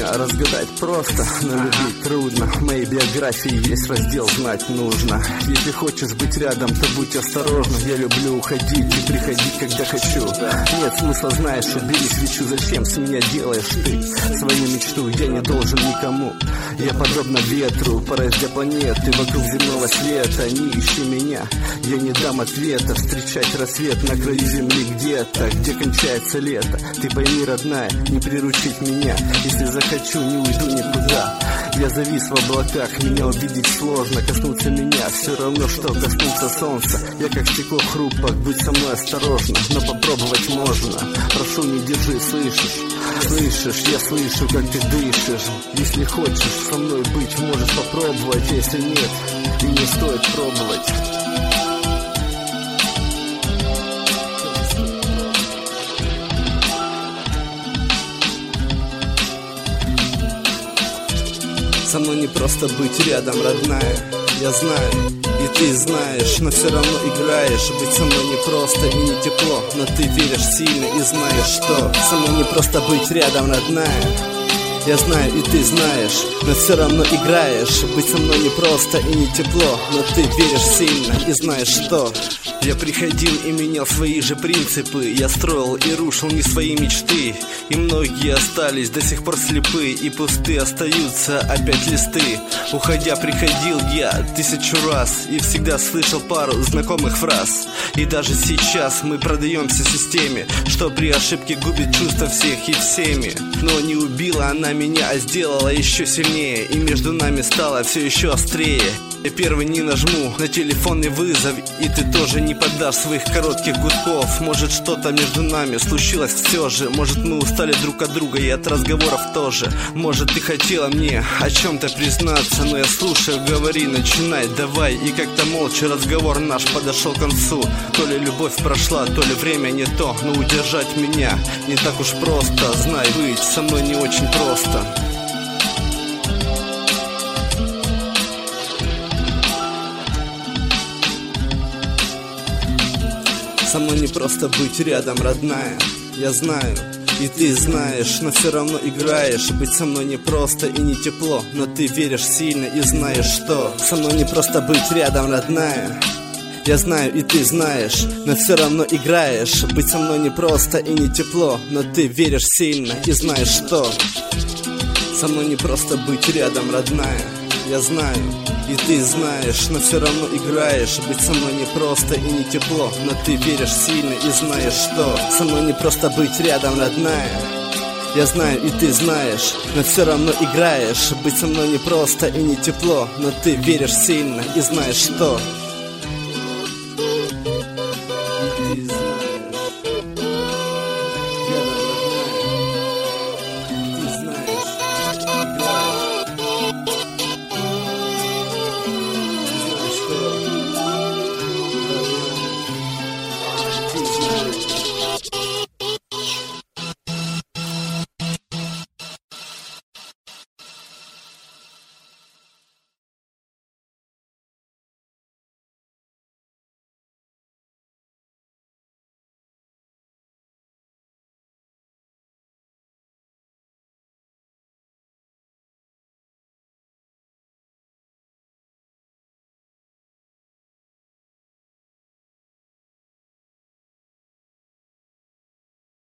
меня разгадать просто, но любить трудно. В моей биографии есть раздел «Знать нужно». Если хочешь быть рядом, то будь осторожна. Я люблю уходить и приходить, когда хочу. Нет смысла, знаешь, убери свечу. Зачем с меня делаешь ты свою мечту? Я не должен никому. Я подобно ветру, порождя планеты вокруг земного света. Не ищи меня, я не дам ответа. Встречать рассвет на краю земли где-то, где кончается лето. Ты пойми, родная, не приручить меня. Если захочу, не уйду никуда. Я завис в облаках, меня увидеть сложно. Коснуться меня все равно, что коснуться солнца. Я как стекло хрупок, будь со мной осторожна. Но попробовать можно, прошу, не держи, слышишь? Слышишь, я слышу, как ты дышишь. Если хочешь со мной быть, можешь попробовать. Если нет, и не стоит пробовать. Со мной не просто быть рядом, родная. Я знаю, и ты знаешь, но все равно играешь. Быть со мной не просто и не тепло, но ты веришь сильно и знаешь, что со мной не просто быть рядом, родная. Я знаю, и ты знаешь, но все равно играешь. Быть со мной не просто и не тепло, но ты веришь сильно и знаешь, что я приходил и менял свои же принципы. Я строил и рушил не свои мечты. И многие остались до сих пор слепы. И пусты остаются опять листы. Уходя приходил я 1000 раз и всегда слышал пару знакомых фраз. И даже сейчас мы продаемся системе, что при ошибке губит чувства всех и всеми. Но не убила она меня, а сделала еще сильнее. И между нами стало все еще острее. Я первый не нажму на телефонный вызов, и ты тоже не подашь своих коротких гудков. Может, что-то между нами случилось все же. Может, мы устали друг от друга и от разговоров тоже. Может, ты хотела мне о чем-то признаться, но я слушаю, говори, начинай, давай. И как-то молча разговор наш подошел к концу. То ли любовь прошла, то ли время не то. Но удержать меня не так уж просто. Знай, быть со мной не очень просто. Со мной не просто быть рядом, родная. Я знаю, и ты знаешь, но все равно играешь. Быть со мной не просто и не тепло, но ты веришь сильно и знаешь, что со мной не просто быть рядом, родная. Я знаю, и ты знаешь, но все равно играешь. Быть со мной не просто и не тепло, но ты веришь сильно и знаешь, что со мной не просто быть рядом, родная. Я знаю, и ты знаешь, но все равно играешь. Быть со мной не просто и не тепло, но ты веришь сильно и знаешь, что со мной не просто быть рядом, родная. Я знаю, и ты знаешь, но все равно играешь. Быть со мной не просто и не тепло, но ты веришь сильно и знаешь, что